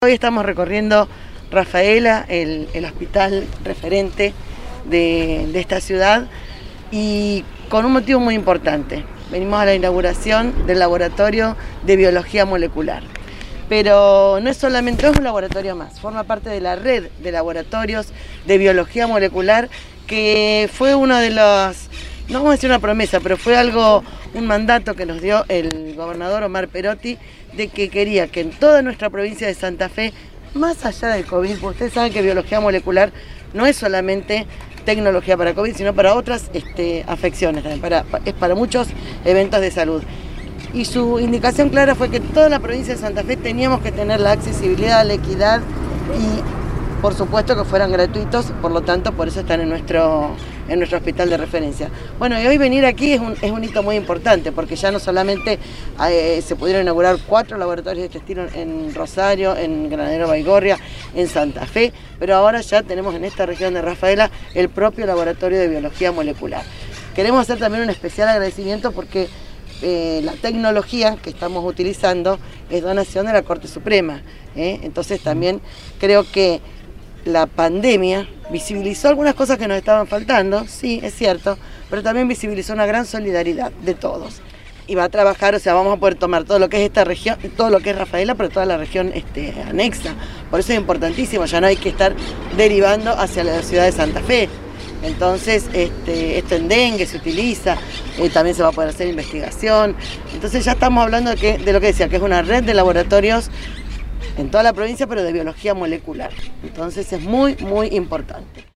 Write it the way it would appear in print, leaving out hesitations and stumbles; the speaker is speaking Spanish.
Hoy estamos recorriendo Rafaela, el hospital referente de esta ciudad, y con un motivo muy importante. Venimos a la inauguración del laboratorio de biología molecular. Pero no es solamente un laboratorio más, forma parte de la red de laboratorios de biología molecular, que fue uno de los, no vamos a decir una promesa, pero fue un mandato que nos dio el gobernador Omar Perotti, de que quería que en toda nuestra provincia de Santa Fe, más allá del COVID, porque ustedes saben que biología molecular no es solamente tecnología para COVID, sino para otras afecciones también, es para muchos eventos de salud. Y su indicación clara fue que en toda la provincia de Santa Fe teníamos que tener la accesibilidad, la equidad y por supuesto que fueran gratuitos, por lo tanto por eso están en nuestro hospital de referencia. Bueno, y hoy venir aquí es un hito muy importante, porque ya no solamente se pudieron inaugurar 4 laboratorios de este estilo en Rosario, en Granadero Baigorria, en Santa Fe, pero ahora ya tenemos en esta región de Rafaela el propio laboratorio de biología molecular. Queremos hacer también un especial agradecimiento porque la tecnología que estamos utilizando es donación de la Corte Suprema, entonces también creo que la pandemia visibilizó algunas cosas que nos estaban faltando, sí, es cierto, pero también visibilizó una gran solidaridad de todos. Y va a trabajar, o sea, vamos a poder tomar todo lo que es esta región, todo lo que es Rafaela, pero toda la región anexa. Por eso es importantísimo, ya no hay que estar derivando hacia la ciudad de Santa Fe. Entonces, esto en dengue se utiliza, también se va a poder hacer investigación. Entonces ya estamos hablando de lo que decía, que es una red de laboratorios en toda la provincia, pero de biología molecular. Entonces es muy, muy importante.